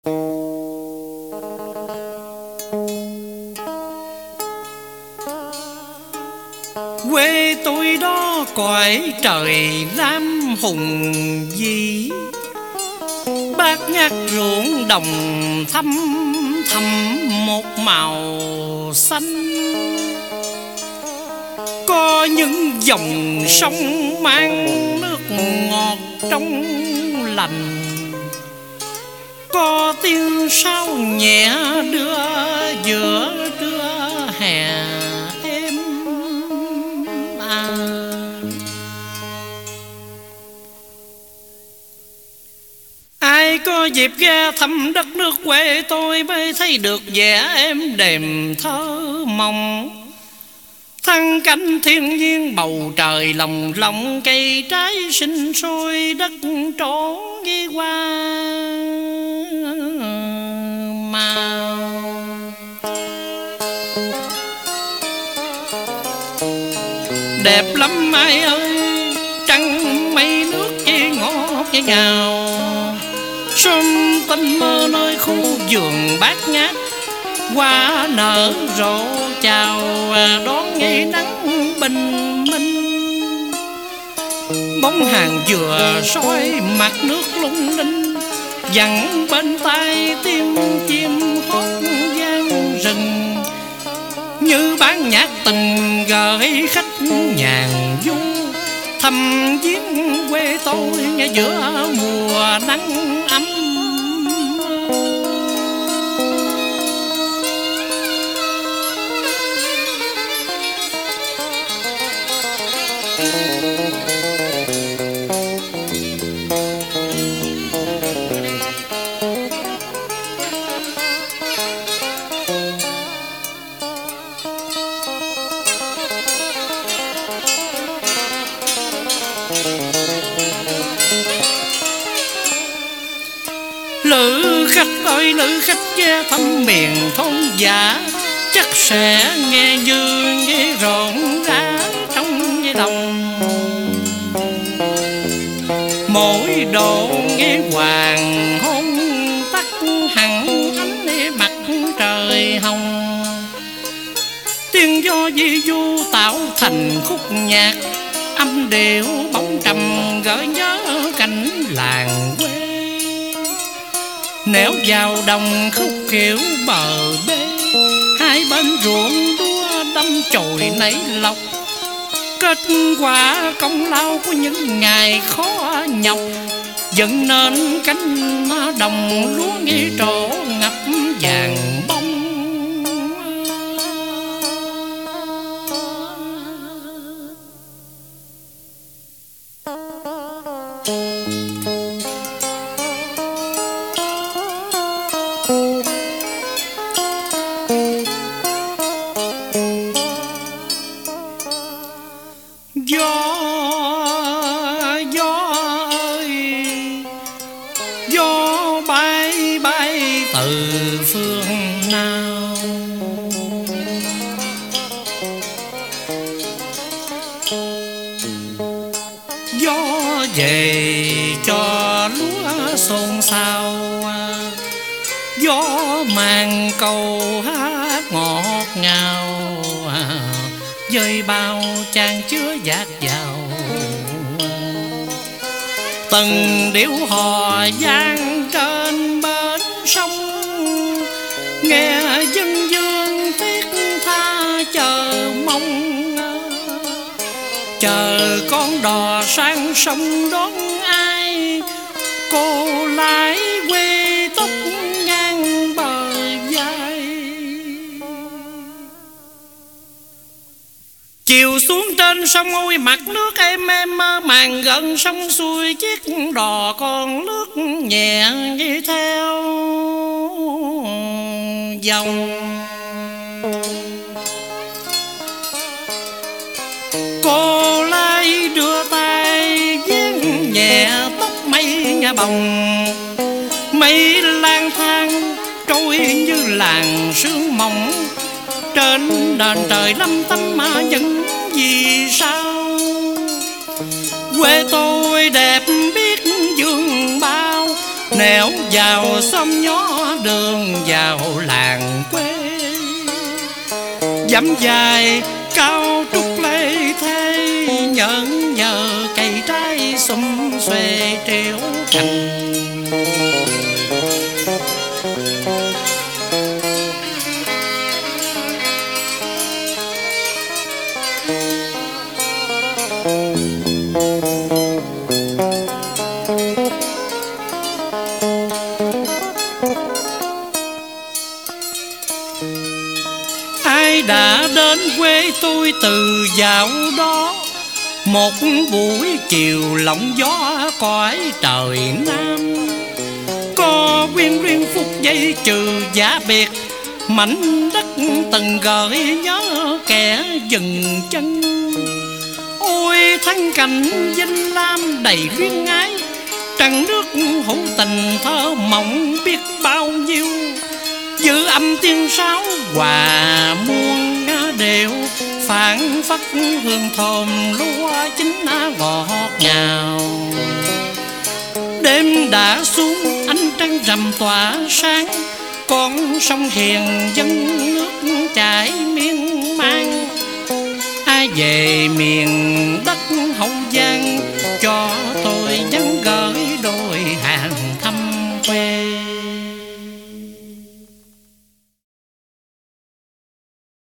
Quê tôi đó cõi trời lam hùng vĩ, bát ngát ruộng đồng thăm thầm một màu xanh. Có những dòng sông mang nước ngọt trong lành, có tiếng sao nhẹ đưa giữa trưa hè êm à. Ai có dịp ghé thăm đất nước quê tôi mới thấy được vẻ êm đềm thơ mộng. Thăng cảnh thiên nhiên bầu trời lồng lộng, cây trái sinh sôi đất trổ ghi qua màu. Đẹp lắm ai ơi, trăng mây nước chi ngọt với ngào. Xuân tinh mơ nơi khu vườn bát ngát, hoa nở rộ chào đón ngày nắng bình minh. Bóng hàng dừa soi mặt nước lung linh, dặn bên tai tiếng chim hót vang rừng. Như bản nhạc tình gửi khách nhàn du, thăm viếng quê tôi nghe giữa mùa nắng ấm. Lữ khách ơi lữ khách ghé thăm miền thôn giả, chắc sẽ nghe như nghe rộn rã trong cái lòng. Mỗi độ nghe hoàng hôn tắt hẳn ánh mặt trời hồng. Tiếng gió di du tạo thành khúc nhạc, âm điệu bóng trầm gợi nhớ cảnh làng quê. Nẻo vào đồng khúc kiểu bờ bê, hai bên ruộng đua đâm chồi nảy lộc. Kết quả công lao của những ngày khó nhọc, dựng nên cánh đồng lúa nghi trổ ngập vàng bông. Gió bay bay từ phương nào, gió về cho lúa xôn xao, gió mang câu hát ngọt ngào, dơi bao chan chứa dạt dào. Từng điệu hò vang trên bến sông, nghe dân dương thiết tha chờ mong. Chờ con đò sang sông đón ai, cô lái quê tóc ngang bờ vai. Chiều xuống trên sông ôi mặt nước êm êm mơ màng, gần sông xuôi chiếc đò con lướt nhẹ đi theo dòng. Cô lái đưa tay vén nhẹ tóc mây nhà bồng, mây lang thang trôi như làn sương mỏng. Trên nền trời lăm tăm mà những vì sao, quê tôi đẹp biết vườn bao, nẻo nẻo vào xóm nhỏ đường vào làng quê. Dặm dài cao trúc lê thế, nhẫn nhờ cây trái xum xuê treo cành. Ai đã đến quê tôi từ dạo đó, một buổi chiều lộng gió cõi trời Nam. Có quyên riêng phút giây trừ giá biệt, mảnh đất từng gợi nhớ kẻ dừng chân. Ôi thanh cảnh danh lam đầy luyến ái, trăng nước hữu tình thơ mộng biết bao nhiêu. Giữ âm tiếng sáo hòa muôn đều, phảng phất hương thơm lúa chín ngọt ngào. Đêm đã xuống ánh trăng rằm tỏa sáng, con sông hiền dâng nước chảy miên man. Ai về miền đất Hậu Giang